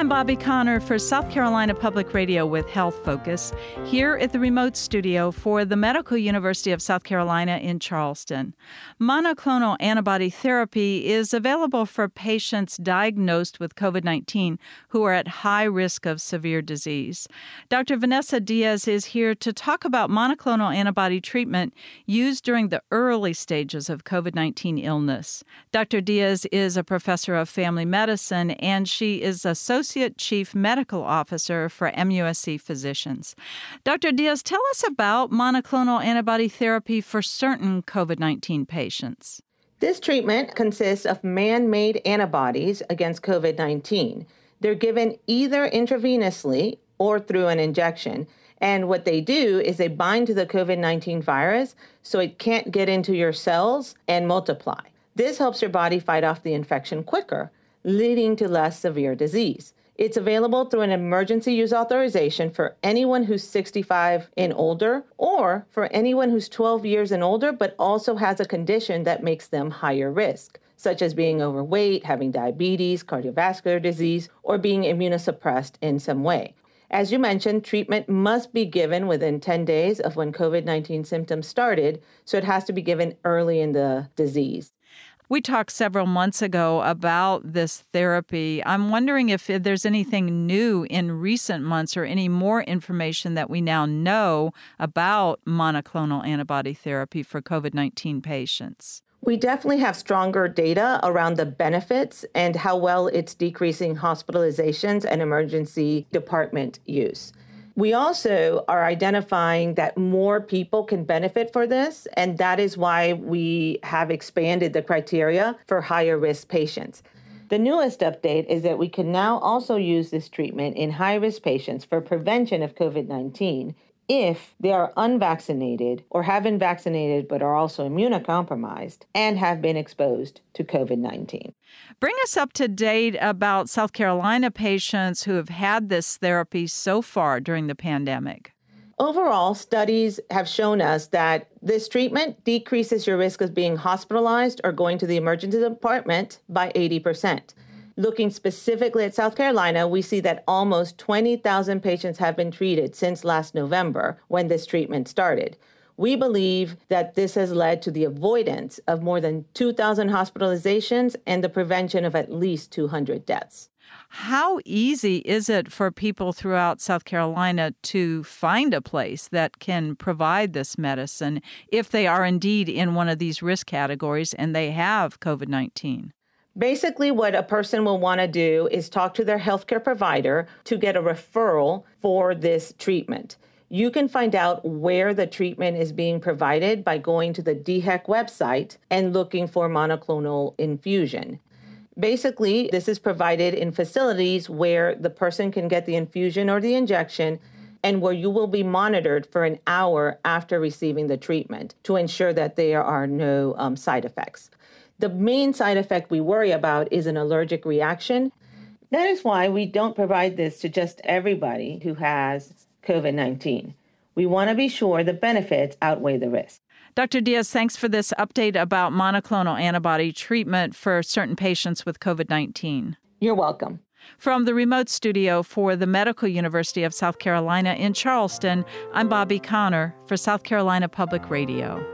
I'm Bobby Connor for South Carolina Public Radio with Health Focus, here at the remote studio for the Medical University of South Carolina in Charleston. Monoclonal antibody therapy is available for patients diagnosed with COVID-19 who are at high risk of severe disease. Dr. Vanessa Diaz is here to talk about monoclonal antibody treatment used during the early stages of COVID-19 illness. Dr. Diaz is a professor of family medicine, and she is Associate Chief Medical Officer for MUSC Physicians. Dr. Diaz, tell us about monoclonal antibody therapy for certain COVID-19 patients. This treatment consists of man-made antibodies against COVID-19. They're given either intravenously or through an injection. And what they do is they bind to the COVID-19 virus so it can't get into your cells and multiply. This helps your body fight off the infection quicker, leading to less severe disease. It's available through an emergency use authorization for anyone who's 65 and older, or for anyone who's 12 years and older, but also has a condition that makes them higher risk, such as being overweight, having diabetes, cardiovascular disease, or being immunosuppressed in some way. As you mentioned, treatment must be given within 10 days of when COVID-19 symptoms started, so it has to be given early in the disease. We talked several months ago about this therapy. I'm wondering if there's anything new in recent months or any more information that we now know about monoclonal antibody therapy for COVID-19 patients. We definitely have stronger data around the benefits and how well it's decreasing hospitalizations and emergency department use. We also are identifying that more people can benefit for this, and that is why we have expanded the criteria for higher risk patients. The newest update is that we can now also use this treatment in high-risk patients for prevention of COVID-19 if they are unvaccinated or have been vaccinated but are also immunocompromised and have been exposed to COVID-19. Bring us up to date about South Carolina patients who have had this therapy so far during the pandemic. Overall, studies have shown us that this treatment decreases your risk of being hospitalized or going to the emergency department by 80%. Looking specifically at South Carolina, we see that almost 20,000 patients have been treated since last November when this treatment started. We believe that this has led to the avoidance of more than 2,000 hospitalizations and the prevention of at least 200 deaths. How easy is it for people throughout South Carolina to find a place that can provide this medicine if they are indeed in one of these risk categories and they have COVID-19? Basically, what a person will want to do is talk to their healthcare provider to get a referral for this treatment. You can find out where the treatment is being provided by going to the DHEC website and looking for monoclonal infusion. Basically, this is provided in facilities where the person can get the infusion or the injection and where you will be monitored for an hour after receiving the treatment to ensure that there are no side effects. The main side effect we worry about is an allergic reaction. That is why we don't provide this to just everybody who has COVID-19. We want to be sure the benefits outweigh the risk. Dr. Diaz, thanks for this update about monoclonal antibody treatment for certain patients with COVID-19. You're welcome. From the remote studio for the Medical University of South Carolina in Charleston, I'm Bobby Connor for South Carolina Public Radio.